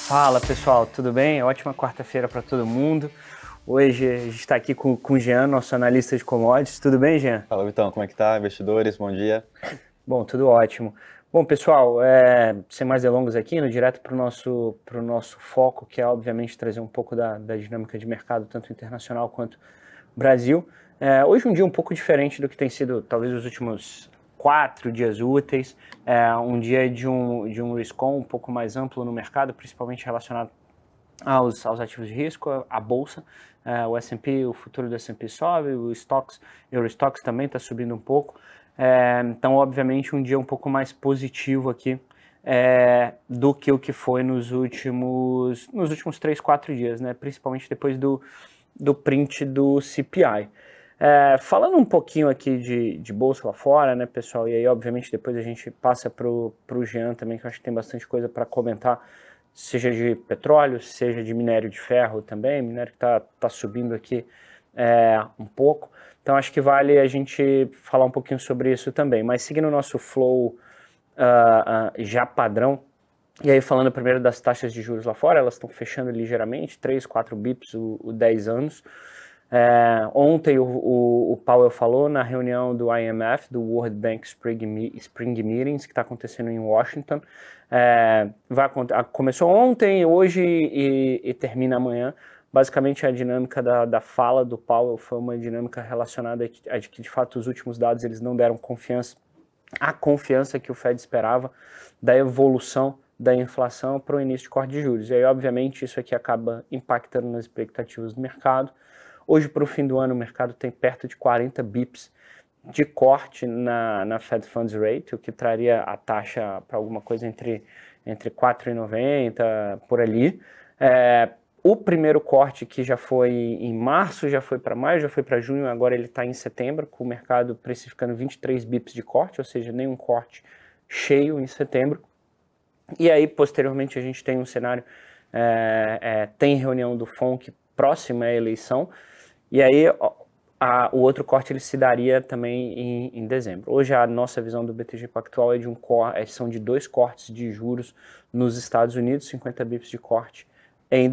Fala pessoal, tudo bem? Ótima quarta-feira para todo mundo. Hoje a gente está aqui com o Jean, nosso analista de commodities. Tudo bem, Jean? Fala, Vitão, como é que tá? Investidores, bom dia. Bom, tudo ótimo. Bom, pessoal, sem mais delongas aqui, indo direto para o nosso foco, que é obviamente trazer um pouco da dinâmica de mercado, tanto internacional quanto Brasil. Hoje um dia um pouco diferente do que tem sido talvez os últimos 4 dias úteis, um dia de um risk-on um pouco mais amplo no mercado, principalmente relacionado aos ativos de risco, a bolsa, o S&P, o futuro do S&P sobe, o Eurostoxx também está subindo um pouco, então obviamente um dia um pouco mais positivo aqui do que o que foi nos últimos 3, 4 dias, né? Principalmente depois do print do CPI. Falando um pouquinho aqui de bolsa lá fora, né, pessoal, e aí obviamente depois a gente passa para o Jean também, que eu acho que tem bastante coisa para comentar, seja de petróleo, seja de minério de ferro também, minério que tá subindo aqui um pouco, então acho que vale a gente falar um pouquinho sobre isso também, mas seguindo o nosso flow já padrão, e aí falando primeiro das taxas de juros lá fora, elas estão fechando ligeiramente, 3, 4 bips o 10 anos. Ontem o Powell falou na reunião do IMF, do World Bank Spring Meetings, que está acontecendo em Washington. Começou ontem, hoje e termina amanhã. Basicamente a dinâmica da fala do Powell foi uma dinâmica relacionada a que de fato os últimos dados eles não deram a confiança que o Fed esperava da evolução da inflação para o início de corte de juros. E aí, obviamente, isso aqui acaba impactando nas expectativas do mercado. Hoje, para o fim do ano, o mercado tem perto de 40 bips de corte na Fed Funds Rate, o que traria a taxa para alguma coisa entre 4,90, por ali. O primeiro corte, que já foi em março, já foi para maio, já foi para junho, agora ele está em setembro, com o mercado precificando 23 bips de corte, ou seja, nenhum corte cheio em setembro. E aí, posteriormente, a gente tem um cenário, tem reunião do FONC próxima à eleição, e aí o outro corte ele se daria também em dezembro. Hoje a nossa visão do BTG Pactual são de 2 cortes de juros nos Estados Unidos, 50 bips de corte em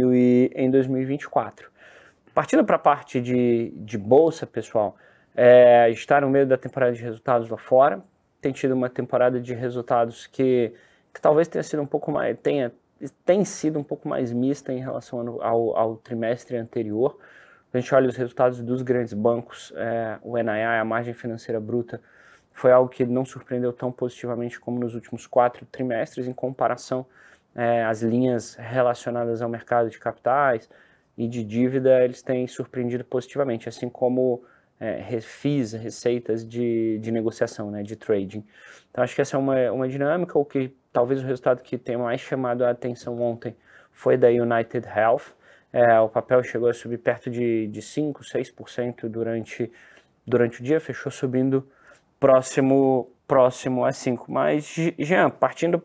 2024. Partindo para a parte de bolsa, pessoal, a gente está no meio da temporada de resultados lá fora, tem tido uma temporada de resultados que talvez tenha sido um pouco mais, tem sido um pouco mais mista em relação ao trimestre anterior. A gente olha os resultados dos grandes bancos, o NII, a margem financeira bruta, foi algo que não surpreendeu tão positivamente como nos últimos 4 trimestres, em comparação às linhas relacionadas ao mercado de capitais e de dívida, eles têm surpreendido positivamente, assim como FIIs, receitas de negociação, né, de trading. Então acho que essa é uma dinâmica, o que talvez o resultado que tenha mais chamado a atenção ontem foi da United Health. O papel chegou a subir perto de 5, 6% durante o dia, fechou subindo próximo a 5%. Mas, Jean, partindo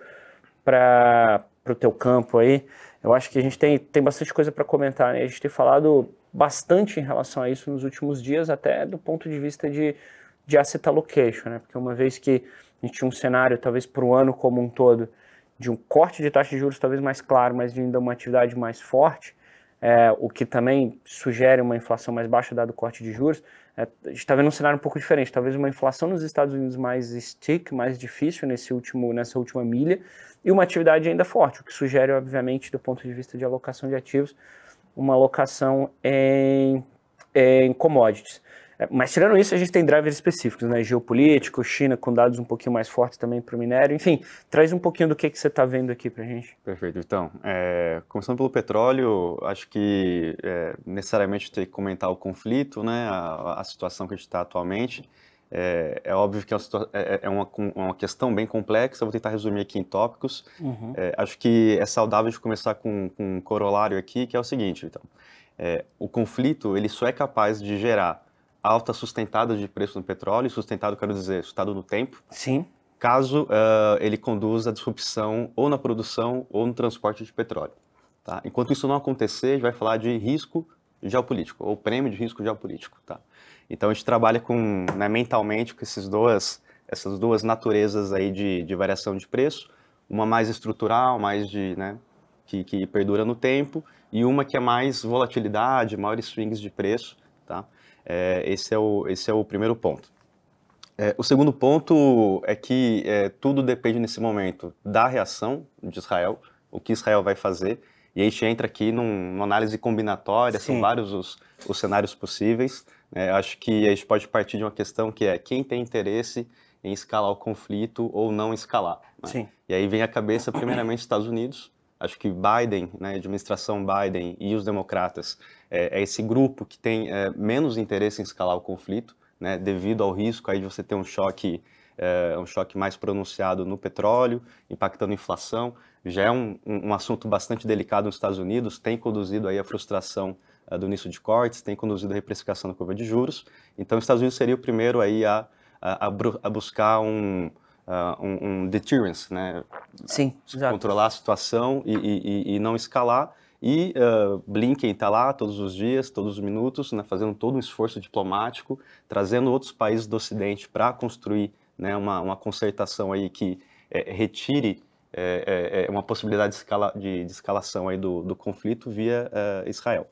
para o teu campo aí, eu acho que a gente tem bastante coisa para comentar, né? A gente tem falado bastante em relação a isso nos últimos dias, até do ponto de vista de asset allocation, né? Porque uma vez que a gente tinha um cenário, talvez para o ano como um todo, de um corte de taxa de juros talvez mais claro, mas de ainda uma atividade mais forte, o que também sugere uma inflação mais baixa dado o corte de juros, a gente está vendo um cenário um pouco diferente, talvez uma inflação nos Estados Unidos mais stick, mais difícil nessa última milha, e uma atividade ainda forte, o que sugere, obviamente, do ponto de vista de alocação de ativos, uma alocação em commodities. Mas tirando isso, a gente tem drivers específicos, né? Geopolítico, China com dados um pouquinho mais fortes também para o minério. Enfim, traz um pouquinho do que você está vendo aqui para a gente. Perfeito. Então, começando pelo petróleo, acho que necessariamente tem que comentar o conflito, né, a situação que a gente está atualmente. É óbvio que é uma questão bem complexa, eu vou tentar resumir aqui em tópicos. Acho que é saudável de começar com um corolário aqui, que é o seguinte, então. O conflito, ele só é capaz de gerar alta sustentada de preço no petróleo, sustentado, quero dizer, sustentado no tempo. Sim. Caso ele conduza a disrupção ou na produção ou no transporte de petróleo. Tá? Enquanto isso não acontecer, a gente vai falar de risco geopolítico, ou prêmio de risco geopolítico. Tá? Então a gente trabalha mentalmente com essas duas naturezas aí de variação de preço, uma mais estrutural, mais que perdura no tempo, e uma que é mais volatilidade, maiores swings de preço, tá? Esse é o primeiro ponto. O segundo ponto é que tudo depende nesse momento da reação de Israel, o que Israel vai fazer, e a gente entra aqui numa análise combinatória, são Sim, vários os cenários possíveis. Acho que a gente pode partir de uma questão que é quem tem interesse em escalar o conflito ou não escalar, né? sim, E aí vem à cabeça, primeiramente, Estados Unidos. Acho que Biden, né, a administração Biden e os democratas, é esse grupo que tem menos interesse em escalar o conflito, né, devido ao risco aí de você ter um choque mais pronunciado no petróleo, impactando a inflação. Já é um assunto bastante delicado nos Estados Unidos, tem conduzido aí a frustração do início de cortes, tem conduzido a reprecificação da curva de juros. Então, os Estados Unidos seria o primeiro aí a buscar um deterrence, né? sim, exato. Controlar a situação e não escalar. E Blinken está lá todos os dias, todos os minutos, né, fazendo todo um esforço diplomático, trazendo outros países do Ocidente para construir, né, uma concertação aí que retire uma possibilidade de escalação aí do conflito via Israel.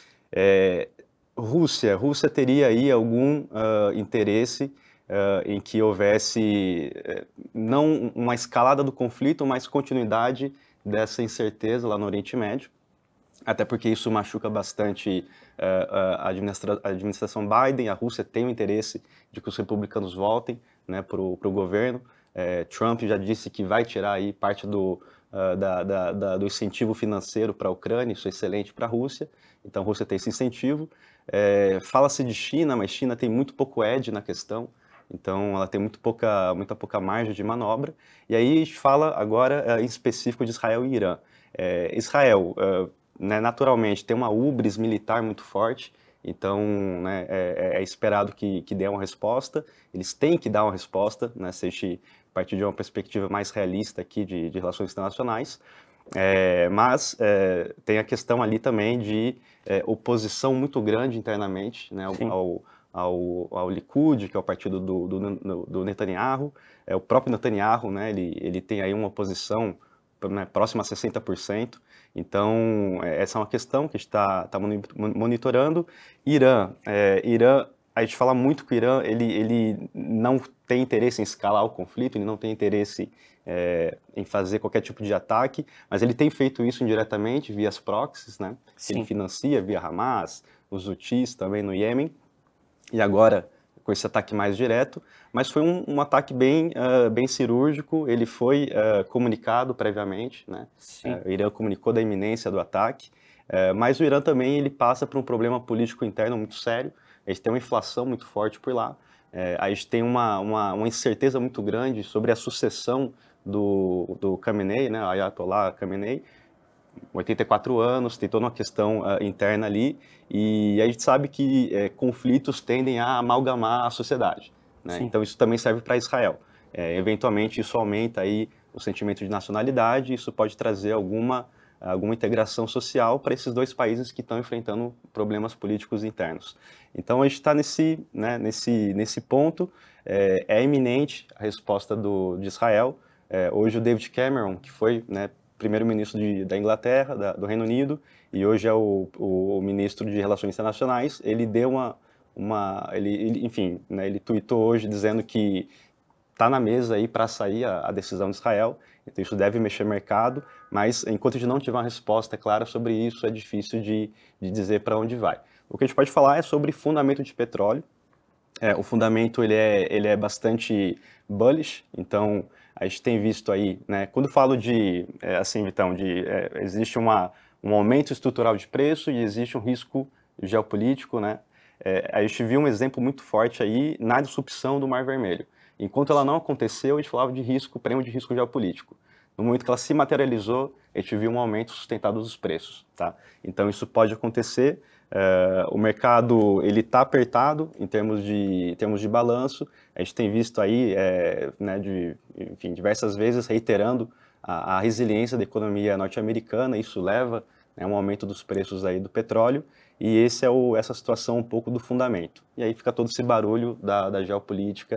Rússia teria aí algum interesse em que houvesse não uma escalada do conflito, mas continuidade dessa incerteza lá no Oriente Médio, até porque isso machuca bastante a administração Biden. A Rússia tem o interesse de que os republicanos voltem, né, para o governo. Trump já disse que vai tirar aí parte do incentivo financeiro para a Ucrânia, isso é excelente para a Rússia, então a Rússia tem esse incentivo. Fala-se de China, mas China tem muito pouco edge na questão, então ela tem muita pouca margem de manobra. E aí a gente fala agora em específico de Israel e Irã. Israel, né, naturalmente, tem uma ubris militar muito forte, então, né, é esperado que dê uma resposta, eles têm que dar uma resposta, né, se a gente partir de uma perspectiva mais realista aqui de relações internacionais, mas tem a questão ali também de oposição muito grande internamente, né, Sim, ao Likud, que é o partido do Netanyahu. O próprio Netanyahu, né, ele tem aí uma oposição, né, próxima a 60%. Então, essa é uma questão que a gente está monitorando. Irã, a gente fala muito que o Irã ele não tem interesse em escalar o conflito, ele não tem interesse em fazer qualquer tipo de ataque, mas ele tem feito isso indiretamente via as proxies, né? Ele sim, financia via Hamas, os Houthis também no Iêmen, e agora com esse ataque mais direto, mas foi um ataque bem cirúrgico, ele foi comunicado previamente, né? sim, O Irã comunicou da iminência do ataque, mas o Irã também ele passa por um problema político interno muito sério, a gente tem uma inflação muito forte por lá, a gente tem uma incerteza muito grande sobre a sucessão do Khamenei, né, Ayatollah Khamenei, 84 anos, tem toda uma questão interna ali, e a gente sabe que conflitos tendem a amalgamar a sociedade, né? sim. Então isso também serve para Israel. Eventualmente isso aumenta aí o sentimento de nacionalidade, isso pode trazer alguma integração social para esses dois países que estão enfrentando problemas políticos internos. Então a gente está né, nesse ponto, iminente a resposta de Israel. Hoje o David Cameron, que foi, né, primeiro-ministro da Inglaterra, do Reino Unido, e hoje é o ministro de Relações Internacionais, ele deu enfim, né, ele tweetou hoje dizendo que está na mesa aí para sair a decisão de Israel, então isso deve mexer no mercado, mas enquanto a gente não tiver uma resposta clara sobre isso, é difícil de dizer para onde vai. O que a gente pode falar é sobre fundamento de petróleo. O fundamento ele é bastante bullish, então a gente tem visto aí, né, quando eu falo de, assim, Vitão, existe um aumento estrutural de preço e existe um risco geopolítico, né, a gente viu um exemplo muito forte aí na disrupção do Mar Vermelho. Enquanto ela não aconteceu, a gente falava de risco, prêmio de risco geopolítico. No momento que ela se materializou, a gente viu um aumento sustentado dos preços, tá? Então isso pode acontecer. O mercado ele está apertado em termos de balanço. A gente tem visto aí, né, enfim, diversas vezes reiterando a resiliência da economia norte-americana. Isso leva, né, a um aumento dos preços aí do petróleo. E essa situação um pouco do fundamento. E aí fica todo esse barulho da geopolítica,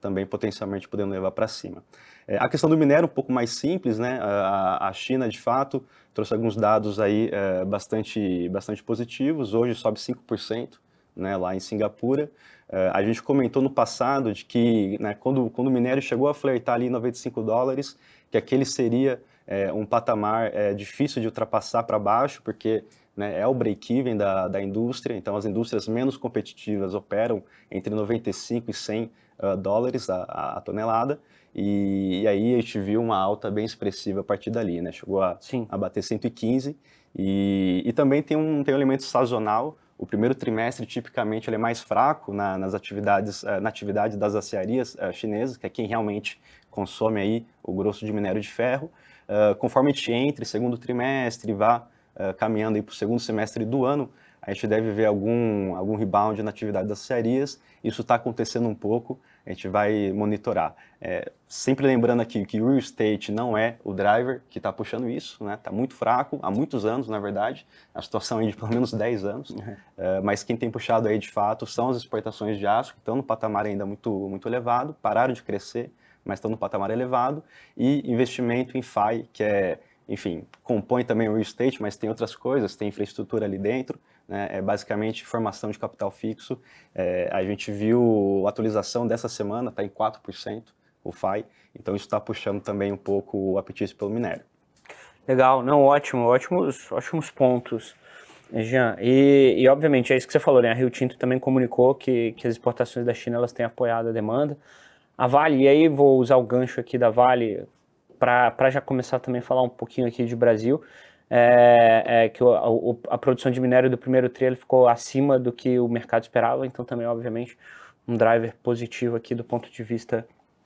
também potencialmente podendo levar para cima. A questão do minério é um pouco mais simples, né? A China, de fato, trouxe alguns dados aí bastante positivos, hoje sobe 5%, né, lá em Singapura. A gente comentou no passado de que, né, quando o minério chegou a flertar ali $95, que aquele seria um patamar difícil de ultrapassar para baixo, porque, né, é o break-even da indústria, então as indústrias menos competitivas operam entre 95 e 100 dólares a tonelada, e aí a gente viu uma alta bem expressiva a partir dali, né, chegou Sim. a bater 115, e também tem um elemento sazonal. O primeiro trimestre, tipicamente, ele é mais fraco na atividade das aciarias chinesas, que é quem realmente consome aí o grosso de minério de ferro. Conforme a gente entre segundo trimestre e vá caminhando para o segundo semestre do ano, a gente deve ver algum rebound na atividade das aciarias. Isso está acontecendo um pouco, a gente vai monitorar. Sempre lembrando aqui que o real estate não é o driver que está puxando isso, né? Está muito fraco, há muitos anos, na verdade, a situação é de pelo menos 10 anos, mas quem tem puxado aí de fato são as exportações de aço, que estão no patamar ainda muito elevado, pararam de crescer, mas estão no patamar elevado, e investimento em FI, que enfim, compõe também o real estate, mas tem outras coisas, tem infraestrutura ali dentro, né? É basicamente formação de capital fixo. A gente viu a atualização dessa semana, está em 4% o FI, então isso está puxando também um pouco o apetite pelo minério. Legal, não, ótimo, ótimos pontos, Jean. E obviamente é isso que você falou, né? A Rio Tinto também comunicou que as exportações da China elas têm apoiado a demanda. A Vale, e aí vou usar o gancho aqui da Vale para já começar também a falar um pouquinho aqui de Brasil, que a produção de minério do primeiro tri ficou acima do que o mercado esperava, então também, obviamente, um driver positivo aqui do ponto de vista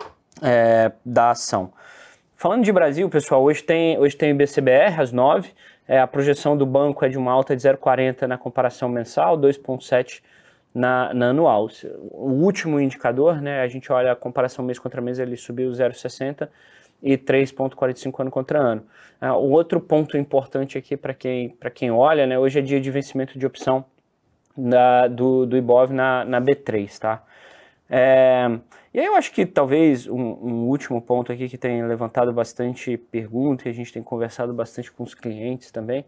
da ação. Falando de Brasil, pessoal, hoje tem o IBCBR às 9, a projeção do banco é de uma alta de 0,40 na comparação mensal, 2,7 na anual. O último indicador, né, a gente olha a comparação mês contra mês, ele subiu 0,60 e 3,45 ano contra ano. O outro ponto importante aqui para quem olha, né, hoje é dia de vencimento de opção do Ibov na B3, tá? E aí eu acho que talvez um último ponto aqui que tem levantado bastante pergunta e a gente tem conversado bastante com os clientes também,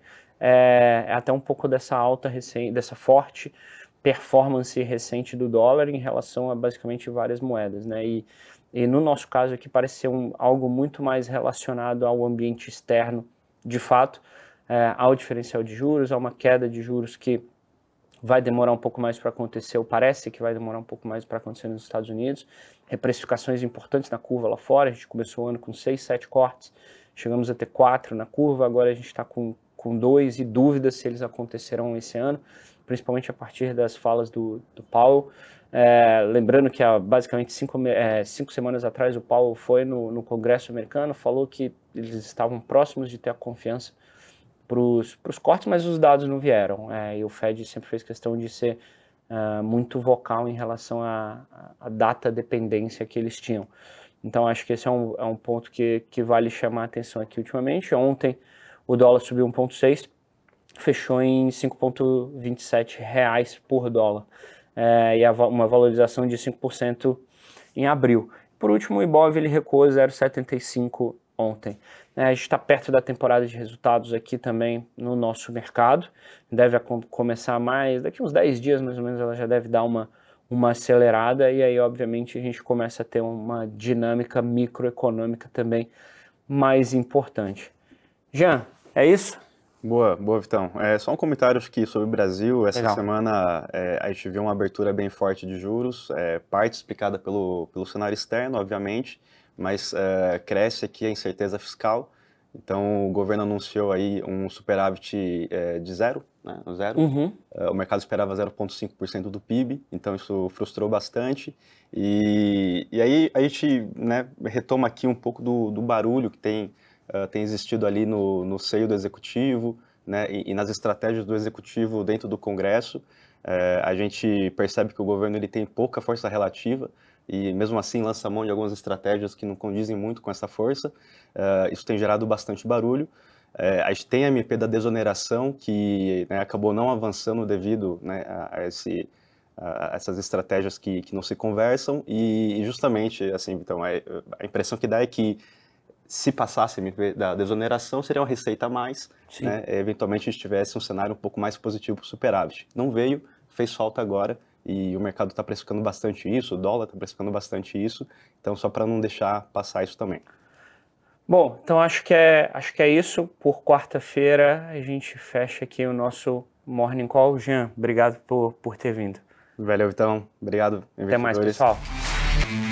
é até um pouco dessa dessa forte performance recente do dólar em relação a basicamente várias moedas, né? E no nosso caso aqui parece ser algo muito mais relacionado ao ambiente externo, de fato, ao diferencial de juros, a uma queda de juros que vai demorar um pouco mais para acontecer, ou parece que vai demorar um pouco mais para acontecer nos Estados Unidos, reprecificações importantes na curva lá fora, a gente começou o ano com 6, 7 cortes, chegamos a ter 4 na curva, agora a gente está com 2 e dúvidas se eles acontecerão esse ano, principalmente a partir das falas do Powell. Lembrando que há basicamente 5 semanas atrás o Powell foi no Congresso americano, falou que eles estavam próximos de ter a confiança para os cortes, mas os dados não vieram. E o Fed sempre fez questão de ser muito vocal em relação à data dependência que eles tinham. Então acho que esse é um ponto que vale chamar a atenção aqui ultimamente. Ontem o dólar subiu 1,6, fechou em 5,27 reais por dólar, e uma valorização de 5% em abril. Por último, o Ibov ele recuou 0,75 ontem. A gente está perto da temporada de resultados aqui também no nosso mercado, deve começar daqui uns 10 dias mais ou menos ela já deve dar uma acelerada e aí obviamente a gente começa a ter uma dinâmica microeconômica também mais importante. Jean, é isso? Boa, Vitão. Só um comentário aqui sobre o Brasil. Essa Legal. semana a gente viu uma abertura bem forte de juros, parte explicada pelo cenário externo, obviamente, mas cresce aqui a incerteza fiscal. Então o governo anunciou aí um superávit de zero, né, zero. Uhum. O mercado esperava 0,5% do PIB, então isso frustrou bastante. E aí a gente, né, retoma aqui um pouco do barulho que tem existido ali no seio do executivo, né, e nas estratégias do executivo dentro do Congresso. A gente percebe que o governo ele tem pouca força relativa e mesmo assim lança mão de algumas estratégias que não condizem muito com essa força. Isso tem gerado bastante barulho. A gente tem a MP da desoneração que, né, acabou não avançando devido, né, essas estratégias que não se conversam e justamente, assim, então, a impressão que dá é que se passasse da desoneração, seria uma receita a mais, né? Eventualmente a gente tivesse um cenário um pouco mais positivo para o superávit. Não veio, fez falta agora, e o mercado está precificando bastante isso, o dólar está precificando bastante isso, então só para não deixar passar isso também. Bom, então acho que é isso. Por quarta-feira a gente fecha aqui o nosso Morning Call. Jean, obrigado por ter vindo. Valeu, então. Obrigado, investidores. Até mais, pessoal.